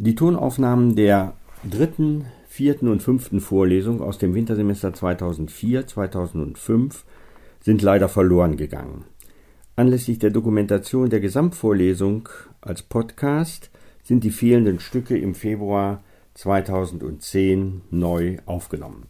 Die Tonaufnahmen der 3., 4. und 5. Vorlesung aus dem Wintersemester 2004/2005 sind leider verloren gegangen. Anlässlich der Dokumentation der Gesamtvorlesung als Podcast sind die fehlenden Stücke im Februar 2010 neu aufgenommen.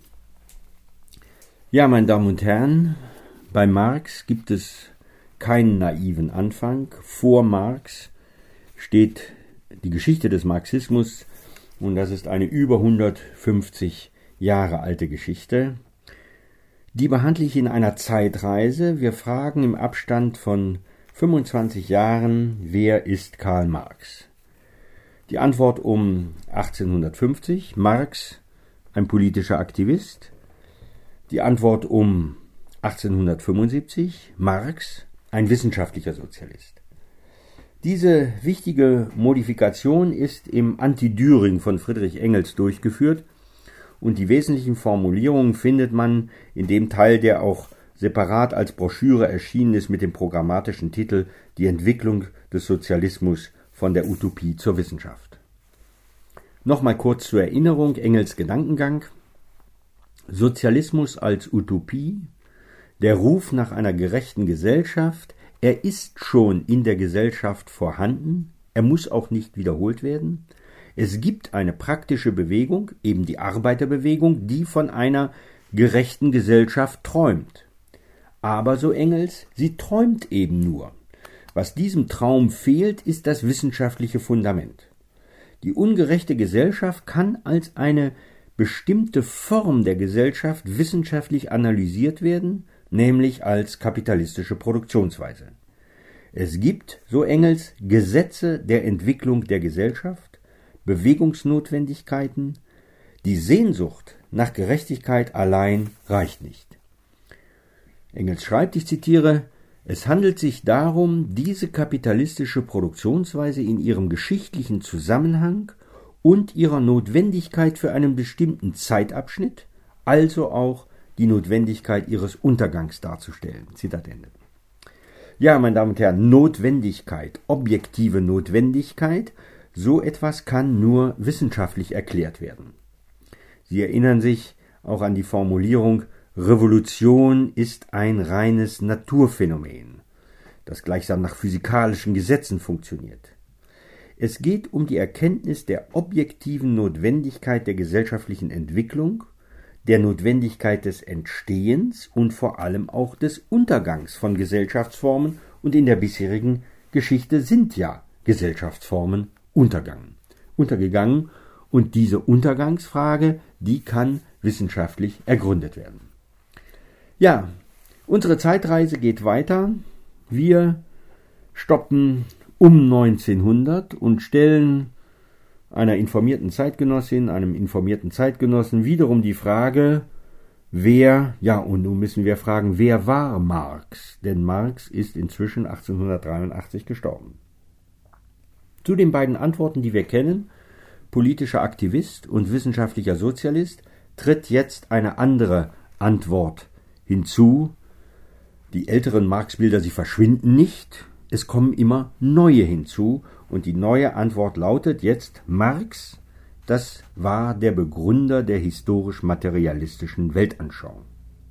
Ja, meine Damen und Herren, bei Marx gibt es keinen naiven Anfang. Vor Marx steht die Geschichte des Marxismus und das ist eine über 150 Jahre alte Geschichte. Die behandle ich in einer Zeitreise. Wir fragen im Abstand von 25 Jahren, wer ist Karl Marx? Die Antwort um 1850, Marx, ein politischer Aktivist. Die Antwort um 1875, Marx, ein wissenschaftlicher Sozialist. Diese wichtige Modifikation ist im Anti-Düring von Friedrich Engels durchgeführt und die wesentlichen Formulierungen findet man in dem Teil, der auch separat als Broschüre erschienen ist mit dem programmatischen Titel Die Entwicklung des Sozialismus von der Utopie zur Wissenschaft. Nochmal kurz zur Erinnerung Engels Gedankengang. Sozialismus als Utopie, der Ruf nach einer gerechten Gesellschaft. Er ist schon in der Gesellschaft vorhanden, er muss auch nicht wiederholt werden. Es gibt eine praktische Bewegung, eben die Arbeiterbewegung, die von einer gerechten Gesellschaft träumt. Aber, so Engels, sie träumt eben nur. Was diesem Traum fehlt, ist das wissenschaftliche Fundament. Die ungerechte Gesellschaft kann als eine bestimmte Form der Gesellschaft wissenschaftlich analysiert werden, nämlich als kapitalistische Produktionsweise. Es gibt, so Engels, Gesetze der Entwicklung der Gesellschaft, Bewegungsnotwendigkeiten. Die Sehnsucht nach Gerechtigkeit allein reicht nicht. Engels schreibt, ich zitiere, es handelt sich darum, diese kapitalistische Produktionsweise in ihrem geschichtlichen Zusammenhang und ihrer Notwendigkeit für einen bestimmten Zeitabschnitt, also auch die Notwendigkeit ihres Untergangs darzustellen. Zitat Ende. Ja, meine Damen und Herren, Notwendigkeit, objektive Notwendigkeit, so etwas kann nur wissenschaftlich erklärt werden. Sie erinnern sich auch an die Formulierung, Revolution ist ein reines Naturphänomen, das gleichsam nach physikalischen Gesetzen funktioniert. Es geht um die Erkenntnis der objektiven Notwendigkeit der gesellschaftlichen Entwicklung, der Notwendigkeit des Entstehens und vor allem auch des Untergangs von Gesellschaftsformen, und in der bisherigen Geschichte sind ja Gesellschaftsformen untergegangen, und diese Untergangsfrage, die kann wissenschaftlich ergründet werden. Ja, unsere Zeitreise geht weiter. Wir stoppen um 1900 und stellen einer informierten Zeitgenossin, einem informierten Zeitgenossen wiederum die Frage, wer war Marx? Denn Marx ist inzwischen 1883 gestorben. Zu den beiden Antworten, die wir kennen, politischer Aktivist und wissenschaftlicher Sozialist, tritt jetzt eine andere Antwort hinzu. Die älteren Marx-Bilder, sie verschwinden nicht, es kommen immer neue hinzu, und die neue Antwort lautet jetzt, Marx, das war der Begründer der historisch-materialistischen Weltanschauung.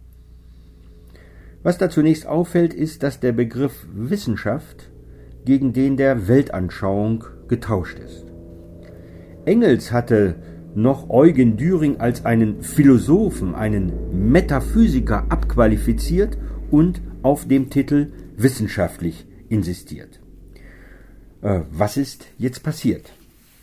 Was da zunächst auffällt, ist, dass der Begriff Wissenschaft gegen den der Weltanschauung getauscht ist. Engels hatte noch Eugen Düring als einen Philosophen, einen Metaphysiker abqualifiziert und auf dem Titel wissenschaftlich insistiert. Was ist jetzt passiert?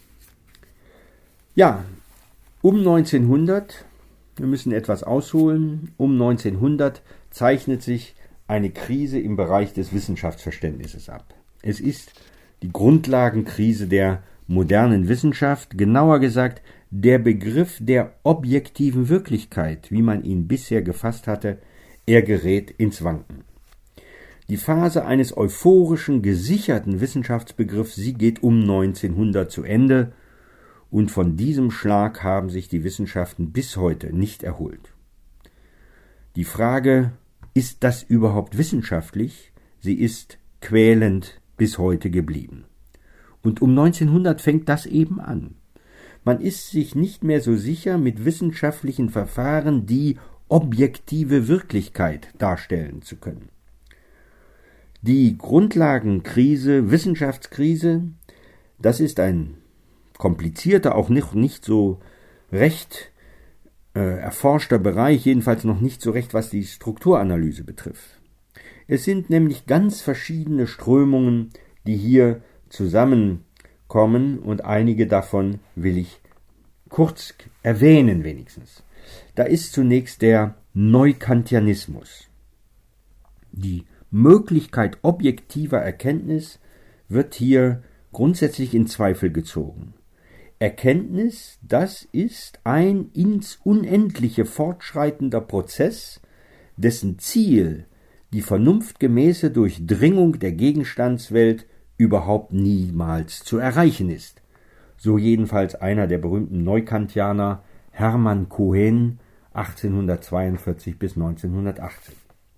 Ja, um 1900, wir müssen etwas ausholen, um 1900 zeichnet sich eine Krise im Bereich des Wissenschaftsverständnisses ab. Es ist die Grundlagenkrise der modernen Wissenschaft, genauer gesagt der Begriff der objektiven Wirklichkeit, wie man ihn bisher gefasst hatte, er gerät ins Wanken. Die Phase eines euphorischen, gesicherten Wissenschaftsbegriffs, sie geht um 1900 zu Ende, und von diesem Schlag haben sich die Wissenschaften bis heute nicht erholt. Die Frage, ist das überhaupt wissenschaftlich? Sie ist quälend bis heute geblieben. Und um 1900 fängt das eben an. Man ist sich nicht mehr so sicher, mit wissenschaftlichen Verfahren die objektive Wirklichkeit darstellen zu können. Die Grundlagenkrise, Wissenschaftskrise, das ist ein komplizierter, auch nicht so recht erforschter Bereich, jedenfalls noch nicht so recht, was die Strukturanalyse betrifft. Es sind nämlich ganz verschiedene Strömungen, die hier zusammenkommen, und einige davon will ich kurz erwähnen wenigstens. Da ist zunächst der Neukantianismus. Die Möglichkeit objektiver Erkenntnis wird hier grundsätzlich in Zweifel gezogen. Erkenntnis, das ist ein ins Unendliche fortschreitender Prozess, dessen Ziel die vernunftgemäße Durchdringung der Gegenstandswelt überhaupt niemals zu erreichen ist. So jedenfalls einer der berühmten Neukantianer, Hermann Cohen, 1842 bis 1918.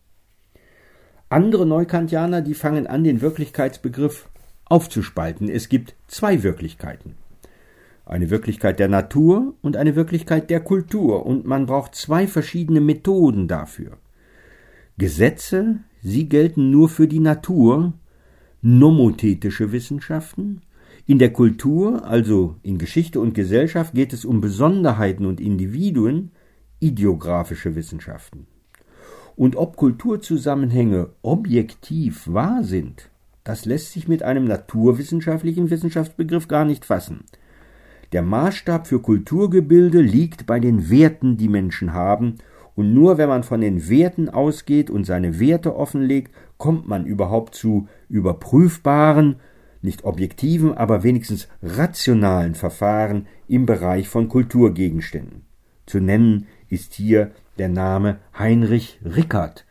Andere Neukantianer, die fangen an, den Wirklichkeitsbegriff aufzuspalten. Es gibt zwei Wirklichkeiten. Eine Wirklichkeit der Natur und eine Wirklichkeit der Kultur, und man braucht zwei verschiedene Methoden dafür. Gesetze, sie gelten nur für die Natur, nomothetische Wissenschaften. In der Kultur, also in Geschichte und Gesellschaft, geht es um Besonderheiten und Individuen, idiographische Wissenschaften. Und ob Kulturzusammenhänge objektiv wahr sind, das lässt sich mit einem naturwissenschaftlichen Wissenschaftsbegriff gar nicht fassen. Der Maßstab für Kulturgebilde liegt bei den Werten, die Menschen haben, und nur wenn man von den Werten ausgeht und seine Werte offenlegt, kommt man überhaupt zu überprüfbaren, nicht objektiven, aber wenigstens rationalen Verfahren im Bereich von Kulturgegenständen. Zu nennen ist hier der Name Heinrich Rickert,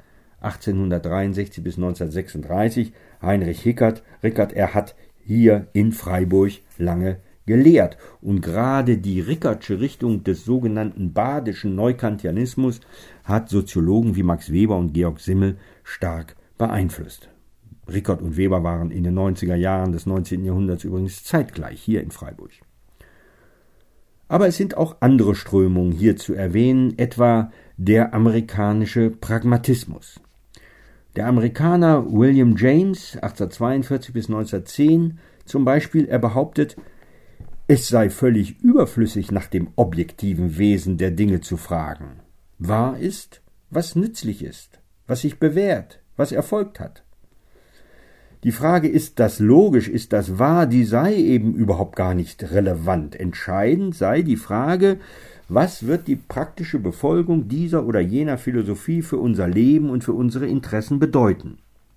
1863 bis 1936. Heinrich Rickert, er hat hier in Freiburg lange gelehrt. Und gerade die Rickertsche Richtung des sogenannten badischen Neukantianismus hat Soziologen wie Max Weber und Georg Simmel stark beeinflusst. Rickert und Weber waren in den 90er Jahren des 19. Jahrhunderts übrigens zeitgleich hier in Freiburg. Aber es sind auch andere Strömungen hier zu erwähnen, etwa der amerikanische Pragmatismus. Der Amerikaner William James, 1842 bis 1910 zum Beispiel, er behauptet, es sei völlig überflüssig, nach dem objektiven Wesen der Dinge zu fragen. Wahr ist, was nützlich ist, was sich bewährt, was erfolgt hat. Die Frage, ist das logisch, ist das wahr, die sei eben überhaupt gar nicht relevant. Entscheidend sei die Frage, was wird die praktische Befolgung dieser oder jener Philosophie für unser Leben und für unsere Interessen bedeuten.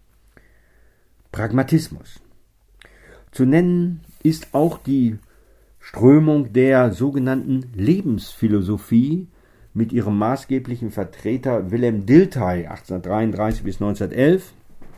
Pragmatismus. Zu nennen ist auch die Strömung der sogenannten Lebensphilosophie mit ihrem maßgeblichen Vertreter Willem Dilthey, 1833 bis 1911.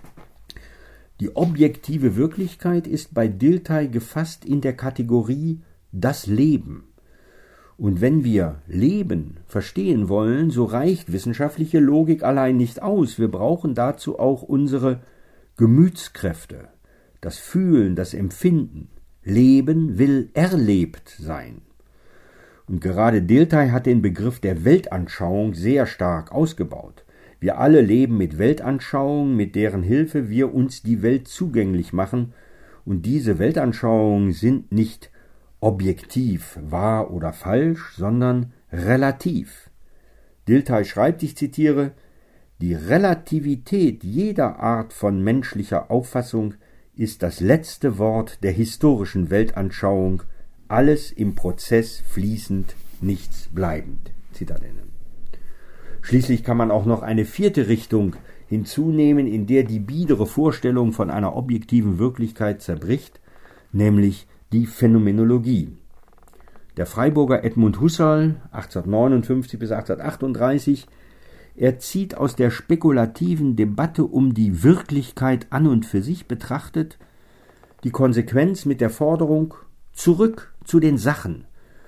Die objektive Wirklichkeit ist bei Dilthey gefasst in der Kategorie das Leben. Und wenn wir Leben verstehen wollen, so reicht wissenschaftliche Logik allein nicht aus. Wir brauchen dazu auch unsere Gemütskräfte, das Fühlen, das Empfinden. Leben will erlebt sein. Und gerade Dilthey hat den Begriff der Weltanschauung sehr stark ausgebaut. Wir alle leben mit Weltanschauungen, mit deren Hilfe wir uns die Welt zugänglich machen, und diese Weltanschauungen sind nicht objektiv, wahr oder falsch, sondern relativ. Dilthey schreibt, ich zitiere, die Relativität jeder Art von menschlicher Auffassung ist das letzte Wort der historischen Weltanschauung, alles im Prozess fließend, nichts bleibend. Zitat Ende. Schließlich kann man auch noch eine vierte Richtung hinzunehmen, in der die biedere Vorstellung von einer objektiven Wirklichkeit zerbricht, nämlich die Phänomenologie. Der Freiburger Edmund Husserl, 1859 bis 1838, er zieht aus der spekulativen Debatte um die Wirklichkeit an und für sich betrachtet die Konsequenz mit der Forderung zurück zu den Sachen,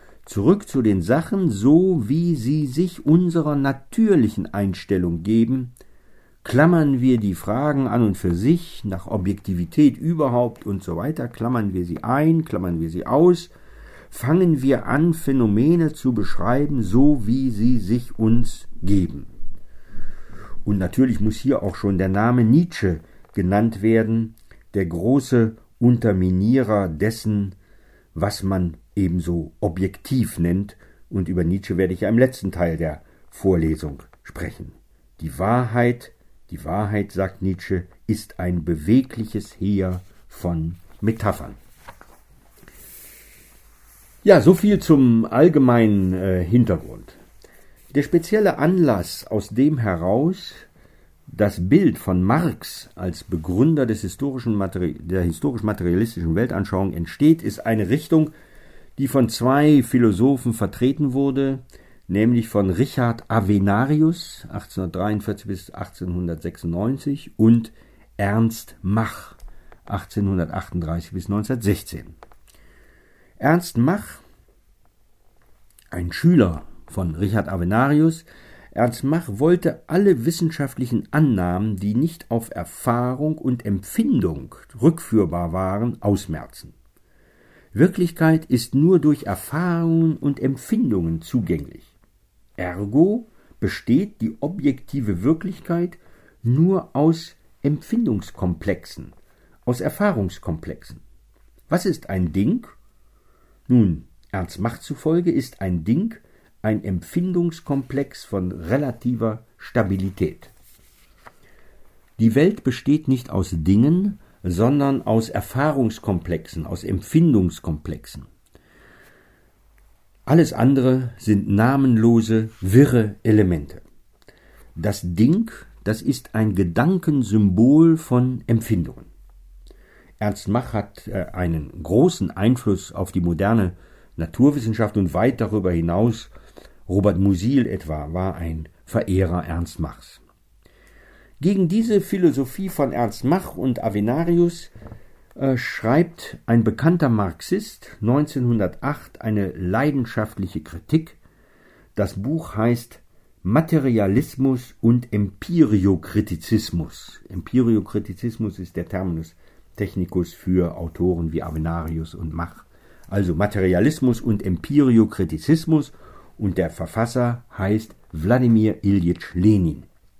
so wie sie sich unserer natürlichen Einstellung geben, klammern wir die Fragen an und für sich, nach Objektivität überhaupt und so weiter, klammern wir sie ein, klammern wir sie aus, fangen wir an, Phänomene zu beschreiben, so wie sie sich uns geben. Und natürlich muss hier auch schon der Name Nietzsche genannt werden, der große Unterminierer dessen, was man ebenso objektiv nennt. Und über Nietzsche werde ich ja im letzten Teil der Vorlesung sprechen. Die Wahrheit, sagt Nietzsche, ist ein bewegliches Heer von Metaphern. Ja, so viel zum allgemeinen Hintergrund. Der spezielle Anlass, aus dem heraus das Bild von Marx als Begründer der historisch-materialistischen Weltanschauung entsteht, ist eine Richtung, die von zwei Philosophen vertreten wurde, nämlich von Richard Avenarius 1843 bis 1896 und Ernst Mach 1838 bis 1916. Ernst Mach, ein Schüler von Richard Avenarius, Ernst Mach wollte alle wissenschaftlichen Annahmen, die nicht auf Erfahrung und Empfindung rückführbar waren, ausmerzen. Wirklichkeit ist nur durch Erfahrungen und Empfindungen zugänglich. Ergo besteht die objektive Wirklichkeit nur aus Empfindungskomplexen, aus Erfahrungskomplexen. Was ist ein Ding? Nun, Ernst Mach zufolge ist ein Ding ein Empfindungskomplex von relativer Stabilität. Die Welt besteht nicht aus Dingen, sondern aus Erfahrungskomplexen, aus Empfindungskomplexen. Alles andere sind namenlose, wirre Elemente. Das Ding, das ist ein Gedankensymbol von Empfindungen. Ernst Mach hat einen großen Einfluss auf die moderne Naturwissenschaft und weit darüber hinaus. Robert Musil etwa war ein Verehrer Ernst Machs. Gegen diese Philosophie von Ernst Mach und Avenarius schreibt ein bekannter Marxist 1908 eine leidenschaftliche Kritik. Das Buch heißt Materialismus und Empiriokritizismus. Empiriokritizismus ist der Terminus technicus für Autoren wie Avenarius und Mach. Also Materialismus und Empiriokritizismus, und der Verfasser heißt Wladimir Iljitsch Lenin.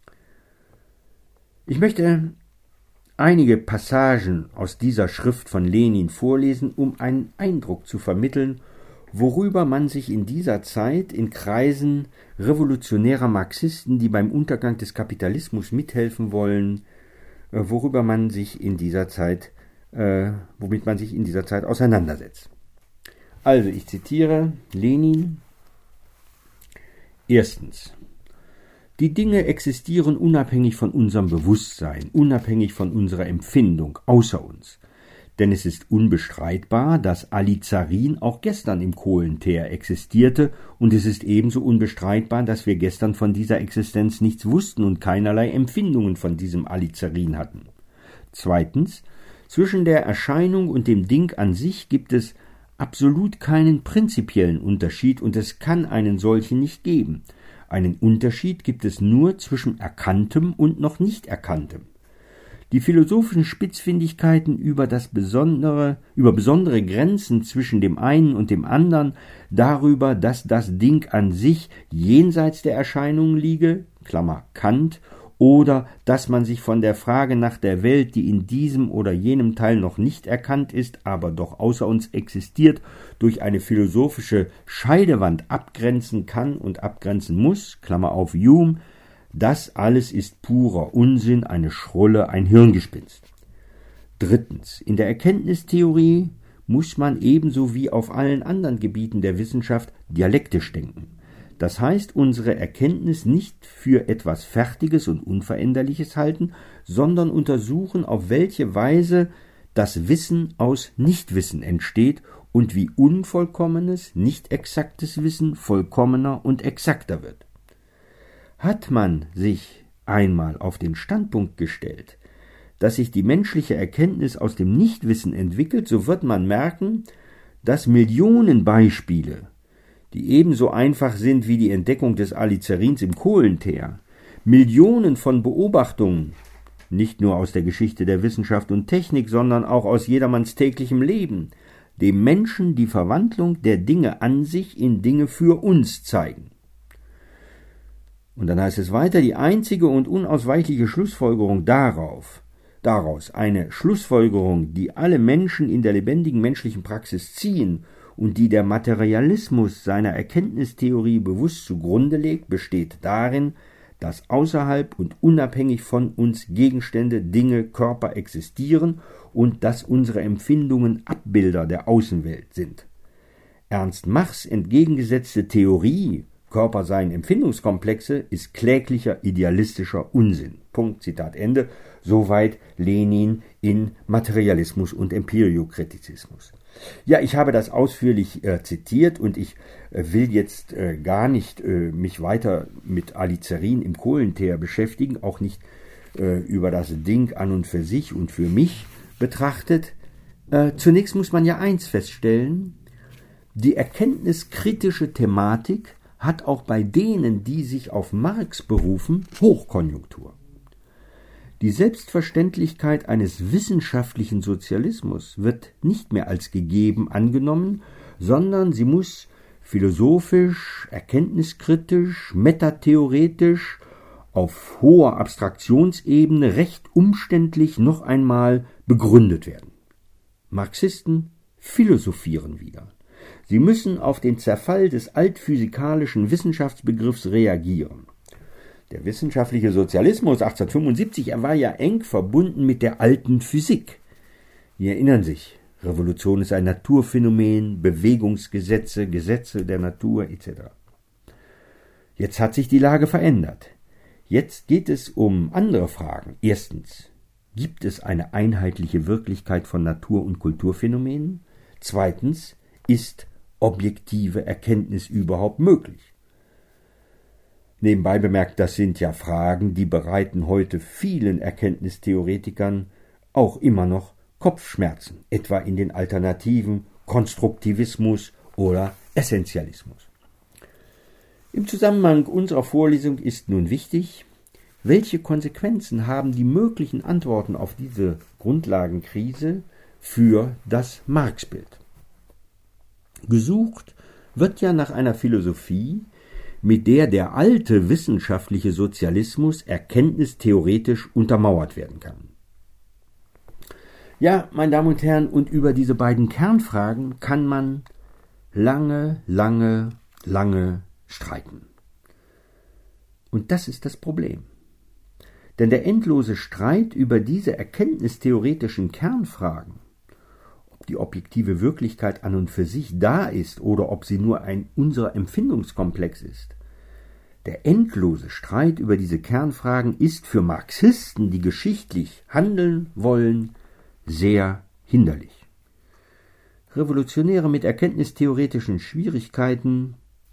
Ich möchte einige Passagen aus dieser Schrift von Lenin vorlesen, um einen Eindruck zu vermitteln, worüber man sich in dieser Zeit in Kreisen revolutionärer Marxisten, die beim Untergang des Kapitalismus mithelfen wollen, womit man sich in dieser Zeit auseinandersetzt. Also, ich zitiere Lenin. Erstens. Die Dinge existieren unabhängig von unserem Bewusstsein, unabhängig von unserer Empfindung, außer uns. Denn es ist unbestreitbar, dass Alizarin auch gestern im Kohlenteer existierte, und es ist ebenso unbestreitbar, dass wir gestern von dieser Existenz nichts wussten und keinerlei Empfindungen von diesem Alizarin hatten. Zweitens. Zwischen der Erscheinung und dem Ding an sich gibt es absolut keinen prinzipiellen Unterschied, und es kann einen solchen nicht geben. Einen Unterschied gibt es nur zwischen Erkanntem und noch nicht Erkanntem. Die philosophischen Spitzfindigkeiten über besondere Grenzen zwischen dem einen und dem anderen, darüber, dass das Ding an sich jenseits der Erscheinungen liege, Klammer Kant, oder dass man sich von der Frage nach der Welt, die in diesem oder jenem Teil noch nicht erkannt ist, aber doch außer uns existiert, durch eine philosophische Scheidewand abgrenzen kann und abgrenzen muss, Klammer auf Hume, das alles ist purer Unsinn, eine Schrulle, ein Hirngespinst. Drittens, in der Erkenntnistheorie muss man ebenso wie auf allen anderen Gebieten der Wissenschaft dialektisch denken. Das heißt, unsere Erkenntnis nicht für etwas Fertiges und Unveränderliches halten, sondern untersuchen, auf welche Weise das Wissen aus Nichtwissen entsteht und wie unvollkommenes, nicht exaktes Wissen vollkommener und exakter wird. Hat man sich einmal auf den Standpunkt gestellt, dass sich die menschliche Erkenntnis aus dem Nichtwissen entwickelt, so wird man merken, dass Millionen Beispiele, die ebenso einfach sind wie die Entdeckung des Alizarins im Kohlenteer, Millionen von Beobachtungen, nicht nur aus der Geschichte der Wissenschaft und Technik, sondern auch aus jedermanns täglichem Leben, dem Menschen die Verwandlung der Dinge an sich in Dinge für uns zeigen. Und dann heißt es weiter, die einzige und unausweichliche Schlussfolgerung daraus, eine Schlussfolgerung, die alle Menschen in der lebendigen menschlichen Praxis ziehen und die der Materialismus seiner Erkenntnistheorie bewusst zugrunde legt, besteht darin, dass außerhalb und unabhängig von uns Gegenstände, Dinge, Körper existieren und dass unsere Empfindungen Abbilder der Außenwelt sind. Ernst Machs entgegengesetzte Theorie, Körper seien Empfindungskomplexe, ist kläglicher idealistischer Unsinn. Punkt, Zitat Ende. Soweit Lenin in Materialismus und Empiriokritizismus. Ja, ich habe das ausführlich zitiert und ich will jetzt gar nicht mich weiter mit Alicerin im Kohlenteer beschäftigen, auch nicht über das Ding an und für sich und für mich betrachtet. Zunächst muss man ja eins feststellen, die erkenntniskritische Thematik hat auch bei denen, die sich auf Marx berufen, Hochkonjunktur. Die Selbstverständlichkeit eines wissenschaftlichen Sozialismus wird nicht mehr als gegeben angenommen, sondern sie muss philosophisch, erkenntniskritisch, metatheoretisch, auf hoher Abstraktionsebene recht umständlich noch einmal begründet werden. Marxisten philosophieren wieder. Sie müssen auf den Zerfall des altphysikalischen Wissenschaftsbegriffs reagieren. Der wissenschaftliche Sozialismus 1875, er war ja eng verbunden mit der alten Physik. Sie erinnern sich, Revolution ist ein Naturphänomen, Bewegungsgesetze, Gesetze der Natur etc. Jetzt hat sich die Lage verändert. Jetzt geht es um andere Fragen. Erstens, gibt es eine einheitliche Wirklichkeit von Natur- und Kulturphänomenen? Zweitens, ist objektive Erkenntnis überhaupt möglich? Nebenbei bemerkt, das sind ja Fragen, die bereiten heute vielen Erkenntnistheoretikern auch immer noch Kopfschmerzen, etwa in den Alternativen Konstruktivismus oder Essentialismus. Im Zusammenhang unserer Vorlesung ist nun wichtig, welche Konsequenzen haben die möglichen Antworten auf diese Grundlagenkrise für das Marx-Bild? Gesucht wird ja nach einer Philosophie, mit der der alte wissenschaftliche Sozialismus erkenntnistheoretisch untermauert werden kann. Ja, meine Damen und Herren, und über diese beiden Kernfragen kann man lange streiten. Und das ist das Problem. Denn der endlose Streit über diese erkenntnistheoretischen Kernfragen, ob die objektive Wirklichkeit an und für sich da ist oder ob sie nur ein unser Empfindungskomplex ist, der endlose Streit über diese Kernfragen ist für Marxisten, die geschichtlich handeln wollen, sehr hinderlich. Revolutionäre mit erkenntnistheoretischen Schwierigkeiten,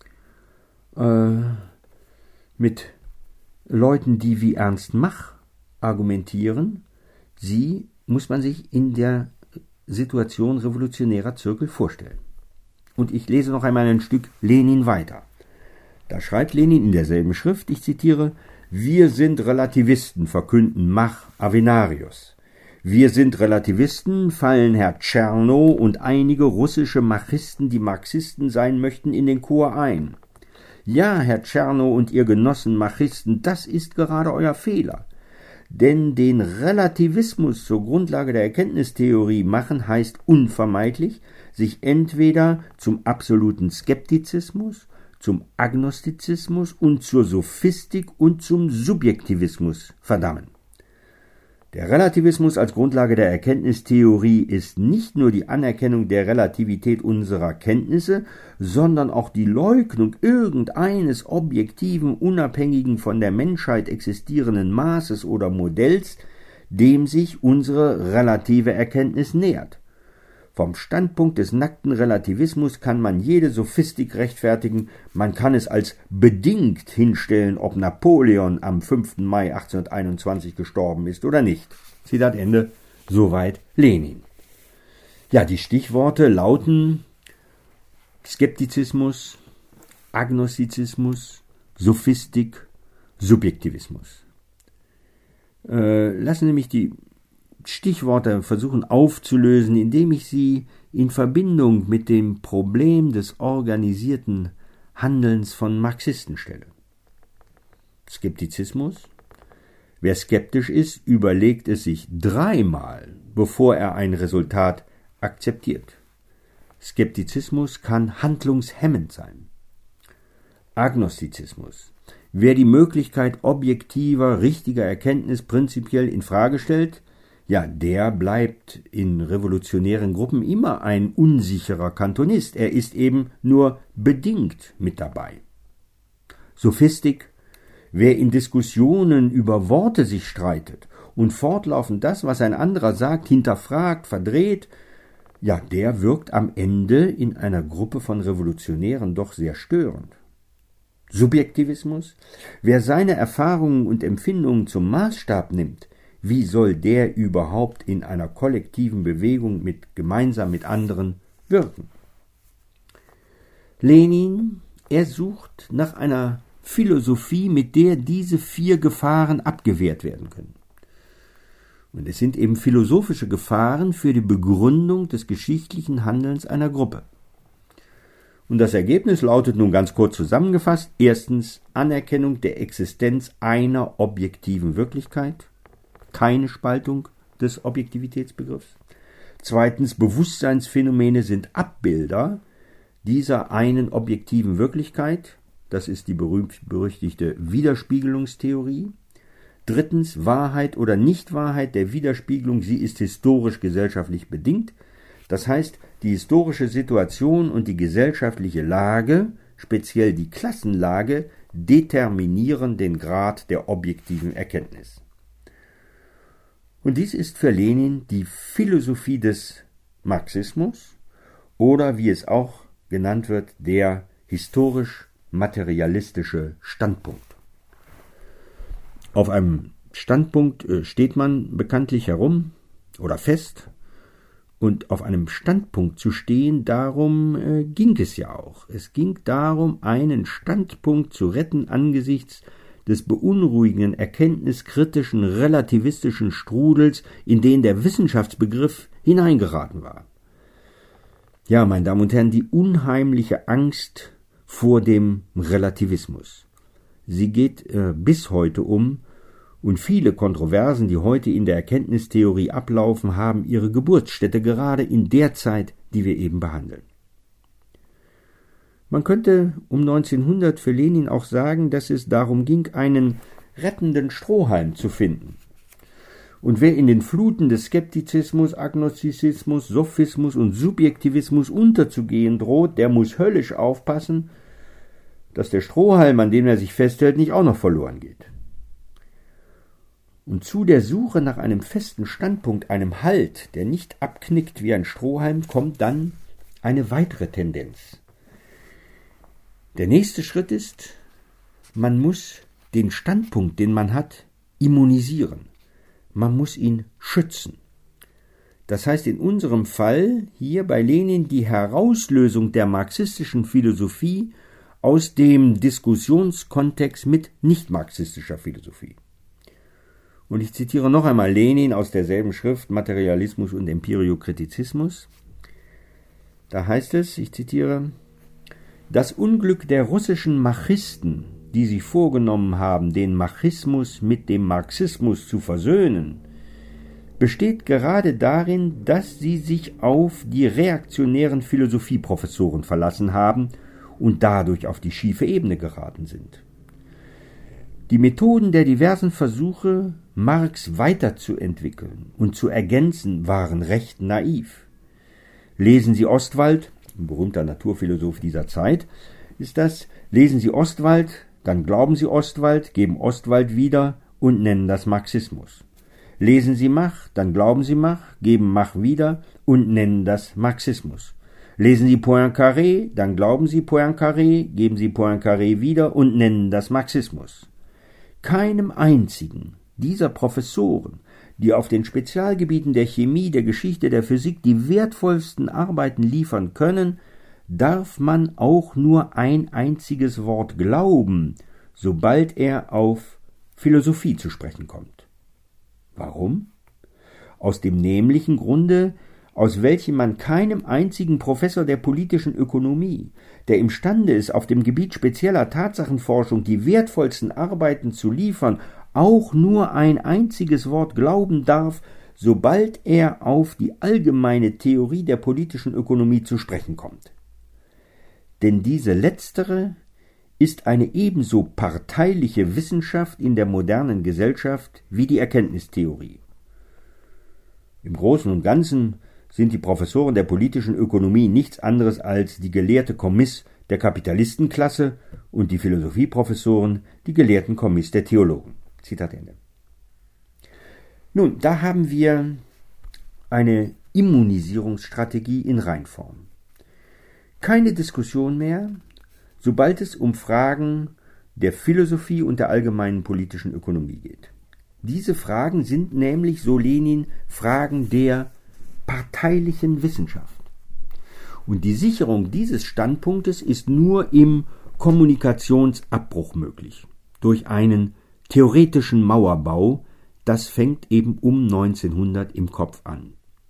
mit Leuten, die wie Ernst Mach argumentieren, sie muss man sich in der Situation revolutionärer Zirkel vorstellen. Und ich lese noch einmal ein Stück Lenin weiter. Da schreibt Lenin in derselben Schrift, ich zitiere, wir sind Relativisten, verkünden Mach Avenarius. Wir sind Relativisten, fallen Herr Tschernow und einige russische Machisten, die Marxisten sein möchten, in den Chor ein. Ja, Herr Tschernow und ihr Genossen Machisten, das ist gerade euer Fehler. Denn den Relativismus zur Grundlage der Erkenntnistheorie machen heißt unvermeidlich, sich entweder zum absoluten Skeptizismus, zum Agnostizismus und zur Sophistik und zum Subjektivismus verdammen. Der Relativismus als Grundlage der Erkenntnistheorie ist nicht nur die Anerkennung der Relativität unserer Kenntnisse, sondern auch die Leugnung irgendeines objektiven, unabhängigen von der Menschheit existierenden Maßes oder Modells, dem sich unsere relative Erkenntnis nähert. Vom Standpunkt des nackten Relativismus kann man jede Sophistik rechtfertigen, man kann es als bedingt hinstellen, ob Napoleon am 5. Mai 1821 gestorben ist oder nicht. Zitat Ende, soweit Lenin. Ja, die Stichworte lauten Skeptizismus, Agnostizismus, Sophistik, Subjektivismus. Lassen Sie mich die Stichworte versuchen aufzulösen, indem ich sie in Verbindung mit dem Problem des organisierten Handelns von Marxisten stelle. Skeptizismus. Wer skeptisch ist, überlegt es sich dreimal, bevor er ein Resultat akzeptiert. Skeptizismus kann handlungshemmend sein. Agnostizismus. Wer die Möglichkeit objektiver, richtiger Erkenntnis prinzipiell in Frage stellt, ja, der bleibt in revolutionären Gruppen immer ein unsicherer Kantonist. Er ist eben nur bedingt mit dabei. Sophistik. Wer in Diskussionen über Worte sich streitet und fortlaufend das, was ein anderer sagt, hinterfragt, verdreht, ja, der wirkt am Ende in einer Gruppe von Revolutionären doch sehr störend. Subjektivismus. Wer seine Erfahrungen und Empfindungen zum Maßstab nimmt, wie soll der überhaupt in einer kollektiven Bewegung gemeinsam mit anderen wirken? Lenin, er sucht nach einer Philosophie, mit der diese 4 Gefahren abgewehrt werden können. Und es sind eben philosophische Gefahren für die Begründung des geschichtlichen Handelns einer Gruppe. Und das Ergebnis lautet nun ganz kurz zusammengefasst: Erstens, Anerkennung der Existenz einer objektiven Wirklichkeit, keine Spaltung des Objektivitätsbegriffs. Zweitens, Bewusstseinsphänomene sind Abbilder dieser einen objektiven Wirklichkeit. Das ist die berühmt-berüchtigte Widerspiegelungstheorie. Drittens, Wahrheit oder Nichtwahrheit der Widerspiegelung, sie ist historisch-gesellschaftlich bedingt. Das heißt, die historische Situation und die gesellschaftliche Lage, speziell die Klassenlage, determinieren den Grad der objektiven Erkenntnis. Und dies ist für Lenin die Philosophie des Marxismus oder, wie es auch genannt wird, der historisch-materialistische Standpunkt. Auf einem Standpunkt steht man bekanntlich herum oder fest, und auf einem Standpunkt zu stehen, darum ging es ja auch. Es ging darum, einen Standpunkt zu retten angesichts des beunruhigenden, erkenntniskritischen, relativistischen Strudels, in den der Wissenschaftsbegriff hineingeraten war. Ja, meine Damen und Herren, die unheimliche Angst vor dem Relativismus. Sie geht bis heute um, und viele Kontroversen, die heute in der Erkenntnistheorie ablaufen, haben ihre Geburtsstätte gerade in der Zeit, die wir eben behandeln. Man könnte um 1900 für Lenin auch sagen, dass es darum ging, einen rettenden Strohhalm zu finden. Und wer in den Fluten des Skeptizismus, Agnostizismus, Sophismus und Subjektivismus unterzugehen droht, der muss höllisch aufpassen, dass der Strohhalm, an dem er sich festhält, nicht auch noch verloren geht. Und zu der Suche nach einem festen Standpunkt, einem Halt, der nicht abknickt wie ein Strohhalm, kommt dann eine weitere Tendenz. Der nächste Schritt ist, man muss den Standpunkt, den man hat, immunisieren. Man muss ihn schützen. Das heißt in unserem Fall hier bei Lenin die Herauslösung der marxistischen Philosophie aus dem Diskussionskontext mit nicht-marxistischer Philosophie. Und ich zitiere noch einmal Lenin aus derselben Schrift Materialismus und Empiriokritizismus. Da heißt es, ich zitiere: Das Unglück der russischen Machisten, die sich vorgenommen haben, den Machismus mit dem Marxismus zu versöhnen, besteht gerade darin, dass sie sich auf die reaktionären Philosophieprofessoren verlassen haben und dadurch auf die schiefe Ebene geraten sind. Die Methoden der diversen Versuche, Marx weiterzuentwickeln und zu ergänzen, waren recht naiv. Lesen Sie Ostwald, ein berühmter Naturphilosoph dieser Zeit, ist das: Lesen Sie Ostwald, dann glauben Sie Ostwald, geben Ostwald wieder und nennen das Marxismus. Lesen Sie Mach, dann glauben Sie Mach, geben Mach wieder und nennen das Marxismus. Lesen Sie Poincaré, dann glauben Sie Poincaré, geben Sie Poincaré wieder und nennen das Marxismus. Keinem einzigen dieser Professoren, die auf den Spezialgebieten der Chemie, der Geschichte, der Physik die wertvollsten Arbeiten liefern können, darf man auch nur ein einziges Wort glauben, sobald er auf Philosophie zu sprechen kommt. Warum? aus dem nämlichen Grunde, aus welchem man keinem einzigen Professor der politischen Ökonomie, der imstande ist, auf dem Gebiet spezieller Tatsachenforschung die wertvollsten Arbeiten zu liefern, auch nur ein einziges Wort glauben darf, sobald er auf die allgemeine Theorie der politischen Ökonomie zu sprechen kommt. Denn diese letztere ist eine ebenso parteiliche Wissenschaft in der modernen Gesellschaft wie die Erkenntnistheorie. Im Großen und Ganzen sind die Professoren der politischen Ökonomie nichts anderes als die gelehrte Kommiss der Kapitalistenklasse und die Philosophieprofessoren die gelehrten Kommiss der Theologen. Zitat Ende. Nun, da haben wir eine Immunisierungsstrategie in Reinform. Keine Diskussion mehr, sobald es um Fragen der Philosophie und der allgemeinen politischen Ökonomie geht. Diese Fragen sind nämlich, so Lenin, Fragen der parteilichen Wissenschaft. Und die Sicherung dieses Standpunktes ist nur im Kommunikationsabbruch möglich, durch einen theoretischen Mauerbau. Das fängt eben um 1900 im Kopf an.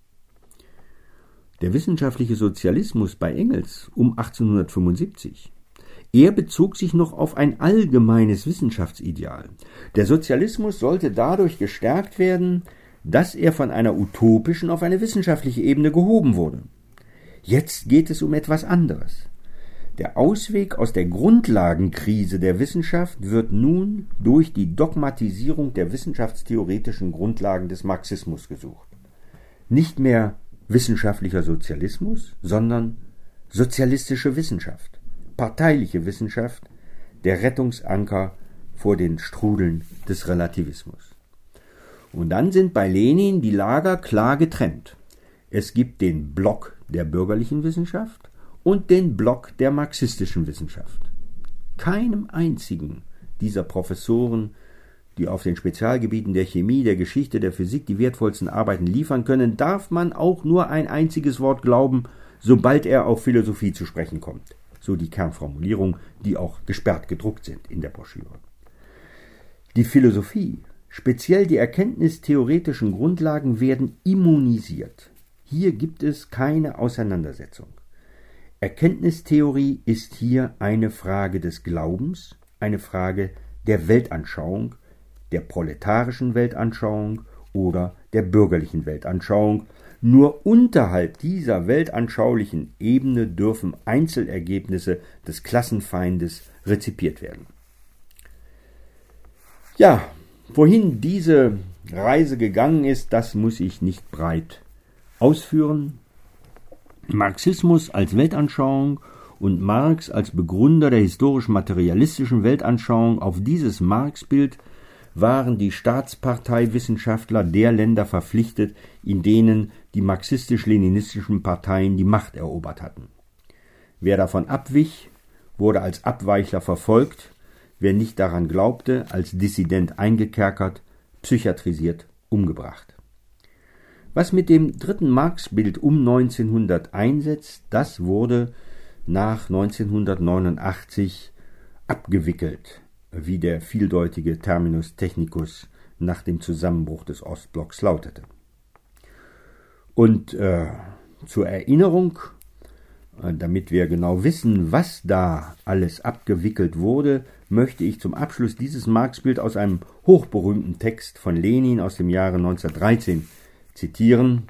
Der wissenschaftliche Sozialismus bei Engels um 1875, er bezog sich noch auf ein allgemeines Wissenschaftsideal. Der Sozialismus sollte dadurch gestärkt werden, dass er von einer utopischen auf eine wissenschaftliche Ebene gehoben wurde. Jetzt geht es um etwas anderes. Der Ausweg aus der Grundlagenkrise der Wissenschaft wird nun durch die Dogmatisierung der wissenschaftstheoretischen Grundlagen des Marxismus gesucht. Nicht mehr wissenschaftlicher Sozialismus, sondern sozialistische Wissenschaft, parteiliche Wissenschaft, der Rettungsanker vor den Strudeln des Relativismus. Und dann sind bei Lenin die Lager klar getrennt. Es gibt den Block der bürgerlichen Wissenschaft und den Block der marxistischen Wissenschaft. Keinem einzigen dieser Professoren, die auf den Spezialgebieten der Chemie, der Geschichte, der Physik die wertvollsten Arbeiten liefern können, darf man auch nur ein einziges Wort glauben, sobald er auf Philosophie zu sprechen kommt. So die Kernformulierung, die auch gesperrt gedruckt sind in der Broschüre. Die Philosophie, speziell die erkenntnistheoretischen Grundlagen, werden immunisiert. Hier gibt es keine Auseinandersetzung. Erkenntnistheorie ist hier eine Frage des Glaubens, eine Frage der Weltanschauung, der proletarischen Weltanschauung oder der bürgerlichen Weltanschauung. Nur unterhalb dieser weltanschaulichen Ebene dürfen Einzelergebnisse des Klassenfeindes rezipiert werden. Ja, wohin diese Reise gegangen ist, das muss ich nicht breit ausführen. Marxismus als Weltanschauung und Marx als Begründer der historisch-materialistischen Weltanschauung, auf dieses Marx-Bild waren die Staatsparteiwissenschaftler der Länder verpflichtet, in denen die marxistisch-leninistischen Parteien die Macht erobert hatten. Wer davon abwich, wurde als Abweichler verfolgt, wer nicht daran glaubte, als Dissident eingekerkert, psychiatrisiert, umgebracht. Was mit dem dritten Marx-Bild um 1900 einsetzt, das wurde nach 1989 abgewickelt, wie der vieldeutige Terminus technicus nach dem Zusammenbruch des Ostblocks lautete. Und zur Erinnerung, damit wir genau wissen, was da alles abgewickelt wurde, möchte ich zum Abschluss dieses Marx-Bild aus einem hochberühmten Text von Lenin aus dem Jahre 1913 zitieren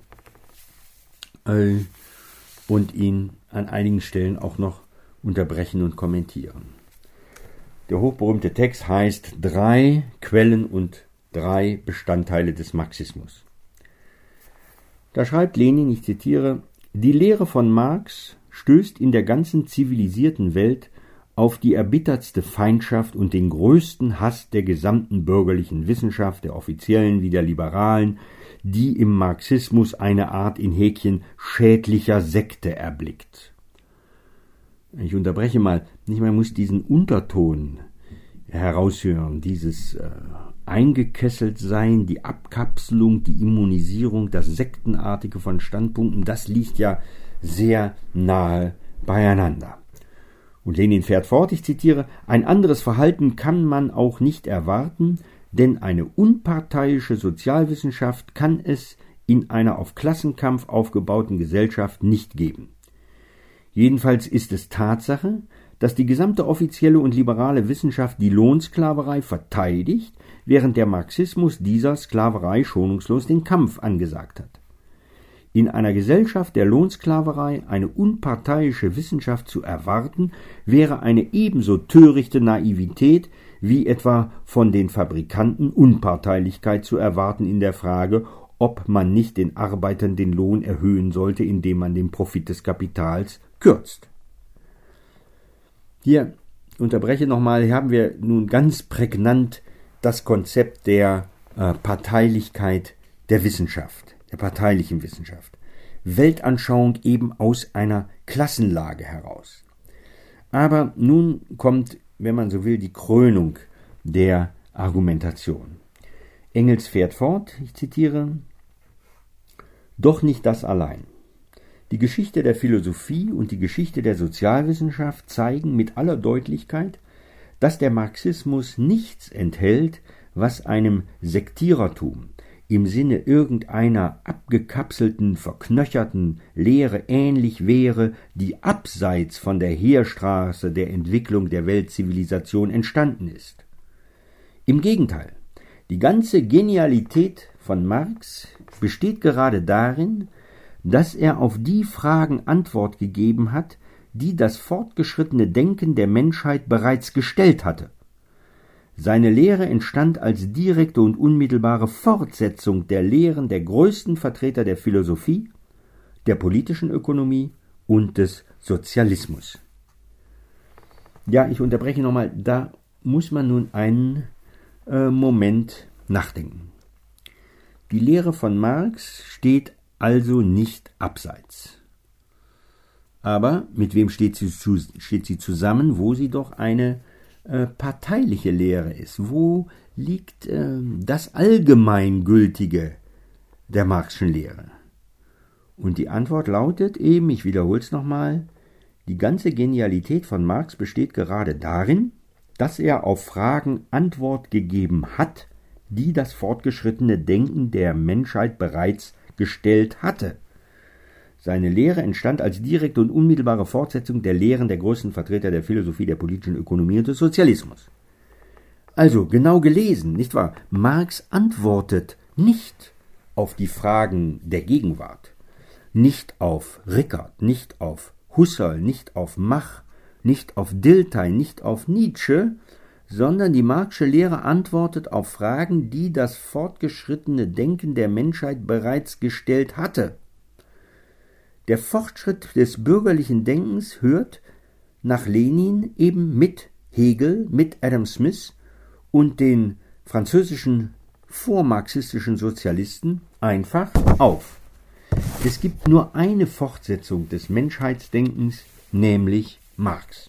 und ihn an einigen Stellen auch noch unterbrechen und kommentieren. Der hochberühmte Text heißt 3 Quellen und 3 Bestandteile des Marxismus. Da schreibt Lenin, ich zitiere: Die Lehre von Marx stößt in der ganzen zivilisierten Welt auf die erbittertste Feindschaft und den größten Hass der gesamten bürgerlichen Wissenschaft, der Offiziellen wie der Liberalen, die im Marxismus eine Art in Häkchen schädlicher Sekte erblickt. Ich unterbreche mal, man muss diesen Unterton heraushören, dieses Eingekesseltsein, die Abkapselung, die Immunisierung, das Sektenartige von Standpunkten, das liegt ja sehr nahe beieinander. Und Lenin fährt fort, ich zitiere: Ein anderes Verhalten kann man auch nicht erwarten, denn eine unparteiische Sozialwissenschaft kann es in einer auf Klassenkampf aufgebauten Gesellschaft nicht geben. Jedenfalls ist es Tatsache, dass die gesamte offizielle und liberale Wissenschaft die Lohnsklaverei verteidigt, während der Marxismus dieser Sklaverei schonungslos den Kampf angesagt hat. In einer Gesellschaft der Lohnsklaverei eine unparteiische Wissenschaft zu erwarten, wäre eine ebenso törichte Naivität wie etwa von den Fabrikanten Unparteilichkeit zu erwarten in der Frage, ob man nicht den Arbeitern den Lohn erhöhen sollte, indem man den Profit des Kapitals kürzt. Hier unterbreche nochmal, hier haben wir nun ganz prägnant das Konzept der Parteilichkeit der Wissenschaft, der parteilichen Wissenschaft. Weltanschauung eben aus einer Klassenlage heraus. Aber nun kommt, wenn man so will, die Krönung der Argumentation. Engels fährt fort, ich zitiere, doch nicht das allein. Die Geschichte der Philosophie und die Geschichte der Sozialwissenschaft zeigen mit aller Deutlichkeit, dass der Marxismus nichts enthält, was einem Sektierertum im Sinne irgendeiner abgekapselten, verknöcherten Lehre ähnlich wäre, die abseits von der Heerstraße der Entwicklung der Weltzivilisation entstanden ist. Im Gegenteil, die ganze Genialität von Marx besteht gerade darin, dass er auf die Fragen Antwort gegeben hat, die das fortgeschrittene Denken der Menschheit bereits gestellt hatte. Seine Lehre entstand als direkte und unmittelbare Fortsetzung der Lehren der größten Vertreter der Philosophie, der politischen Ökonomie und des Sozialismus. Ja, ich unterbreche nochmal, da muss man nun einen Moment nachdenken. Die Lehre von Marx steht also nicht abseits. Aber mit wem steht sie zusammen, wo sie doch eine parteiliche Lehre ist? Wo liegt das Allgemeingültige der Marxischen Lehre? Und die Antwort lautet eben, ich wiederhole es nochmal, die ganze Genialität von Marx besteht gerade darin, dass er auf Fragen Antwort gegeben hat, die das fortgeschrittene Denken der Menschheit bereits gestellt hatte. Seine Lehre entstand als direkte und unmittelbare Fortsetzung der Lehren der größten Vertreter der Philosophie, der politischen Ökonomie und des Sozialismus. Also genau gelesen, nicht wahr? Marx antwortet nicht auf die Fragen der Gegenwart, nicht auf Rickert, nicht auf Husserl, nicht auf Mach, nicht auf Dilthey, nicht auf Nietzsche, sondern die Marxische Lehre antwortet auf Fragen, die das fortgeschrittene Denken der Menschheit bereits gestellt hatte. Der Fortschritt des bürgerlichen Denkens hört nach Lenin eben mit Hegel, mit Adam Smith und den französischen vormarxistischen Sozialisten einfach auf. Es gibt nur eine Fortsetzung des Menschheitsdenkens, nämlich Marx.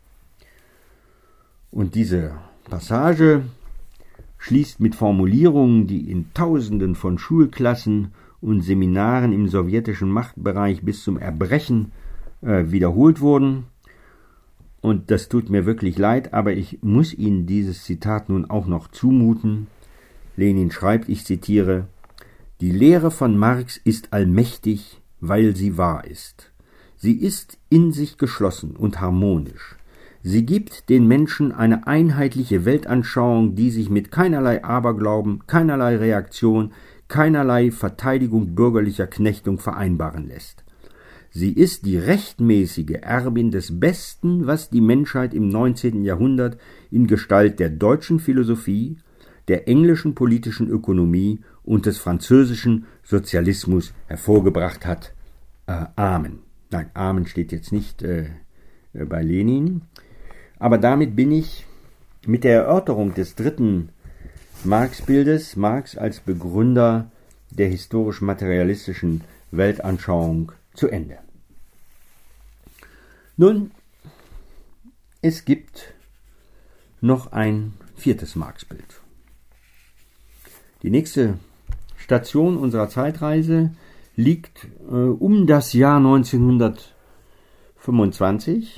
Und diese Passage schließt mit Formulierungen, die in Tausenden von Schulklassen und Seminaren im sowjetischen Machtbereich bis zum Erbrechen wiederholt wurden. Und das tut mir wirklich leid, aber ich muss Ihnen dieses Zitat nun auch noch zumuten. Lenin schreibt, ich zitiere, die Lehre von Marx ist allmächtig, weil sie wahr ist. Sie ist in sich geschlossen und harmonisch. Sie gibt den Menschen eine einheitliche Weltanschauung, die sich mit keinerlei Aberglauben, keinerlei Reaktion, keinerlei Verteidigung bürgerlicher Knechtung vereinbaren lässt. Sie ist die rechtmäßige Erbin des Besten, was die Menschheit im 19. Jahrhundert in Gestalt der deutschen Philosophie, der englischen politischen Ökonomie und des französischen Sozialismus hervorgebracht hat. Amen. Nein, Amen steht jetzt nicht bei Lenin. Aber damit bin ich mit der Erörterung des dritten Marx-Bildes, Marx als Begründer der historisch-materialistischen Weltanschauung, zu Ende. Nun, es gibt noch ein viertes Marx-Bild. Die nächste Station unserer Zeitreise liegt um das Jahr 1925.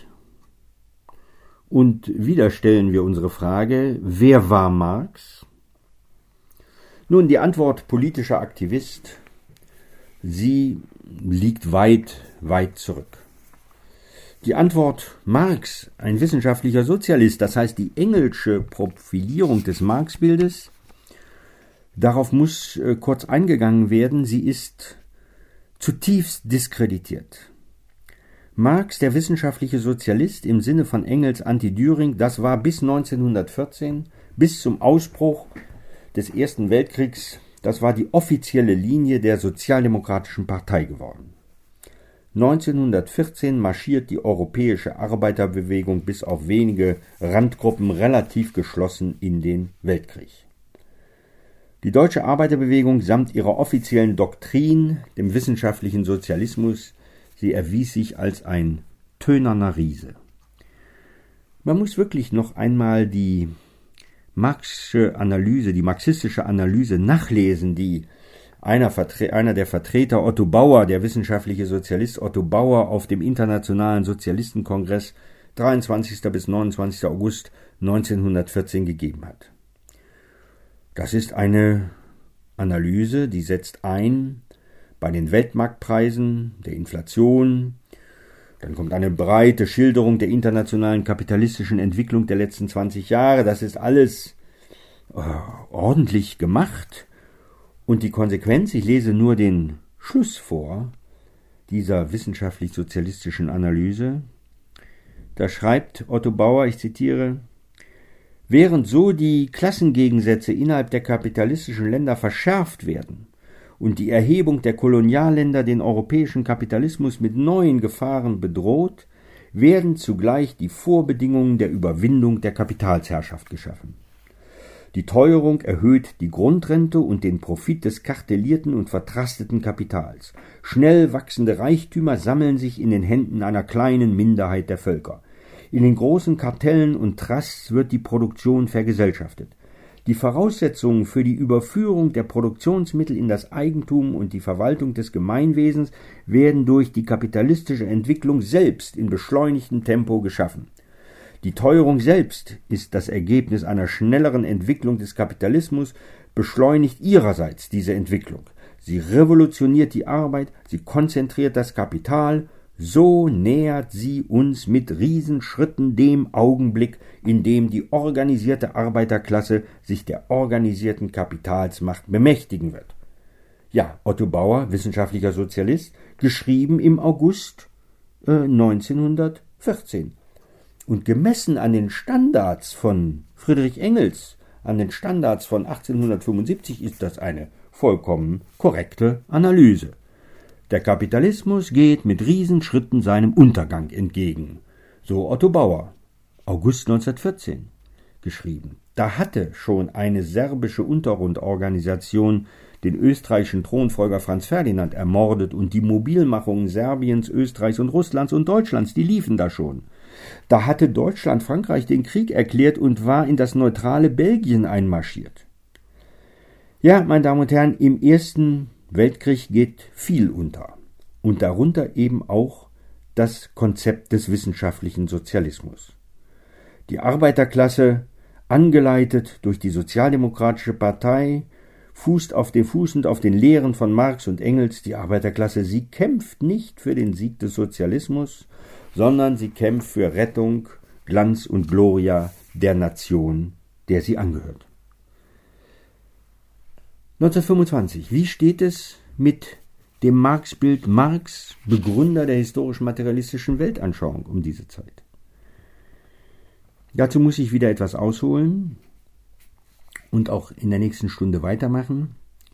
Und wieder stellen wir unsere Frage, wer war Marx? Nun, die Antwort politischer Aktivist, sie liegt weit, weit zurück. Die Antwort Marx, ein wissenschaftlicher Sozialist, das heißt die Engelsche Profilierung des Marx-Bildes, darauf muss kurz eingegangen werden, sie ist zutiefst diskreditiert. Marx, der wissenschaftliche Sozialist im Sinne von Engels Anti-Düring, das war bis 1914, bis zum Ausbruch des Ersten Weltkriegs, das war die offizielle Linie der Sozialdemokratischen Partei geworden. 1914 marschiert die europäische Arbeiterbewegung bis auf wenige Randgruppen relativ geschlossen in den Weltkrieg. Die deutsche Arbeiterbewegung samt ihrer offiziellen Doktrin, dem wissenschaftlichen Sozialismus, sie erwies sich als ein tönerner Riese. Man muss wirklich noch einmal die marxische Analyse, die marxistische Analyse nachlesen, die einer der Vertreter Otto Bauer, der wissenschaftliche Sozialist Otto Bauer, auf dem Internationalen Sozialistenkongress 23. bis 29. August 1914 gegeben hat. Das ist eine Analyse, die setzt ein bei den Weltmarktpreisen, der Inflation. Dann kommt eine breite Schilderung der internationalen kapitalistischen Entwicklung der letzten 20 Jahre. Das ist alles ordentlich gemacht. Und die Konsequenz, ich lese nur den Schluss vor dieser wissenschaftlich-sozialistischen Analyse. Da schreibt Otto Bauer, ich zitiere: Während so die Klassengegensätze innerhalb der kapitalistischen Länder verschärft werden und die Erhebung der Kolonialländer den europäischen Kapitalismus mit neuen Gefahren bedroht, werden zugleich die Vorbedingungen der Überwindung der Kapitalsherrschaft geschaffen. Die Teuerung erhöht die Grundrente und den Profit des kartellierten und vertrasteten Kapitals. Schnell wachsende Reichtümer sammeln sich in den Händen einer kleinen Minderheit der Völker. In den großen Kartellen und Trusts wird die Produktion vergesellschaftet. Die Voraussetzungen für die Überführung der Produktionsmittel in das Eigentum und die Verwaltung des Gemeinwesens werden durch die kapitalistische Entwicklung selbst in beschleunigtem Tempo geschaffen. Die Teuerung selbst ist das Ergebnis einer schnelleren Entwicklung des Kapitalismus, beschleunigt ihrerseits diese Entwicklung. Sie revolutioniert die Arbeit, sie konzentriert das Kapital, so nähert sie uns mit Riesenschritten dem Augenblick, in dem die organisierte Arbeiterklasse sich der organisierten Kapitalsmacht bemächtigen wird. Ja, Otto Bauer, wissenschaftlicher Sozialist, geschrieben im August 1914. Und gemessen an den Standards von Friedrich Engels, an den Standards von 1875, ist das eine vollkommen korrekte Analyse. Der Kapitalismus geht mit Riesenschritten seinem Untergang entgegen. So Otto Bauer, August 1914, geschrieben. Da hatte schon eine serbische Untergrundorganisation den österreichischen Thronfolger Franz Ferdinand ermordet und die Mobilmachungen Serbiens, Österreichs und Russlands und Deutschlands, die liefen da schon. Da hatte Deutschland Frankreich den Krieg erklärt und war in das neutrale Belgien einmarschiert. Ja, meine Damen und Herren, im Ersten Weltkrieg geht viel unter. Und darunter eben auch das Konzept des wissenschaftlichen Sozialismus. Die Arbeiterklasse, angeleitet durch die Sozialdemokratische Partei, fußend auf den Lehren von Marx und Engels, die Arbeiterklasse, sie kämpft nicht für den Sieg des Sozialismus, sondern sie kämpft für Rettung, Glanz und Gloria der Nation, der sie angehört. 1925. Wie steht es mit dem Marx-Bild Marx, Begründer der historisch-materialistischen Weltanschauung um diese Zeit? Dazu muss ich wieder etwas ausholen und auch in der nächsten Stunde weitermachen.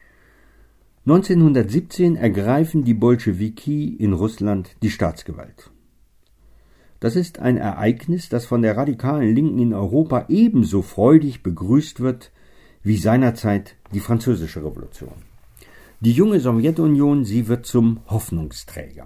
1917 ergreifen die Bolschewiki in Russland die Staatsgewalt. Das ist ein Ereignis, das von der radikalen Linken in Europa ebenso freudig begrüßt wird wie seinerzeit die Französische Revolution. Die junge Sowjetunion, sie wird zum Hoffnungsträger.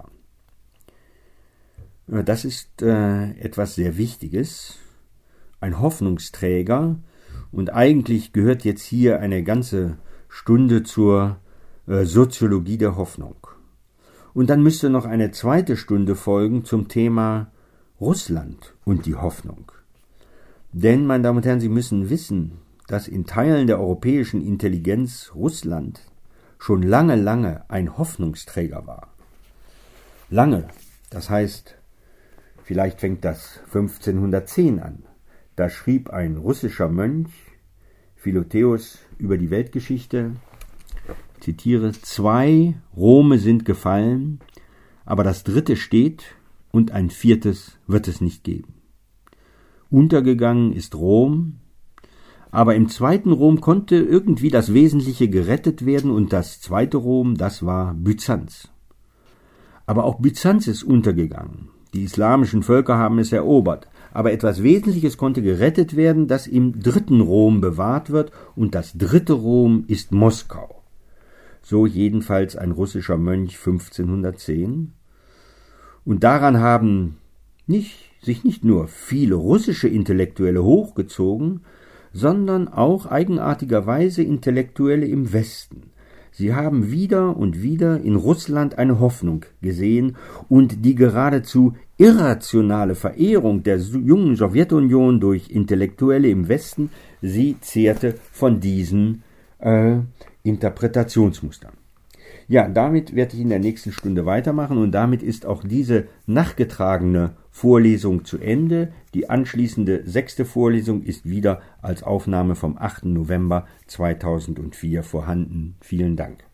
Das ist etwas sehr Wichtiges, ein Hoffnungsträger, und eigentlich gehört jetzt hier eine ganze Stunde zur Soziologie der Hoffnung. Und dann müsste noch eine zweite Stunde folgen zum Thema Russland und die Hoffnung. Denn, meine Damen und Herren, Sie müssen wissen, dass in Teilen der europäischen Intelligenz Russland schon lange ein Hoffnungsträger war. Lange, das heißt, vielleicht fängt das 1510 an. Da schrieb ein russischer Mönch, Philotheos, über die Weltgeschichte, zitiere, 2 Rome sind gefallen, aber das 3. steht und ein 4. wird es nicht geben. Untergegangen ist Rom, aber im 2. Rom konnte irgendwie das Wesentliche gerettet werden und das 2. Rom, das war Byzanz. Aber auch Byzanz ist untergegangen. Die islamischen Völker haben es erobert, aber etwas Wesentliches konnte gerettet werden, das im 3. Rom bewahrt wird, und das 3. Rom ist Moskau. So jedenfalls ein russischer Mönch 1510. Und daran haben sich nicht nur viele russische Intellektuelle hochgezogen, sondern auch eigenartigerweise Intellektuelle im Westen. Sie haben wieder und wieder in Russland eine Hoffnung gesehen, und die geradezu irrationale Verehrung der jungen Sowjetunion durch Intellektuelle im Westen, sie zehrte von diesen Interpretationsmustern. Ja, damit werde ich in der nächsten Stunde weitermachen, und damit ist auch diese nachgetragene Vorlesung zu Ende. Die anschließende 6. Vorlesung ist wieder als Aufnahme vom 8. November 2004 vorhanden. Vielen Dank.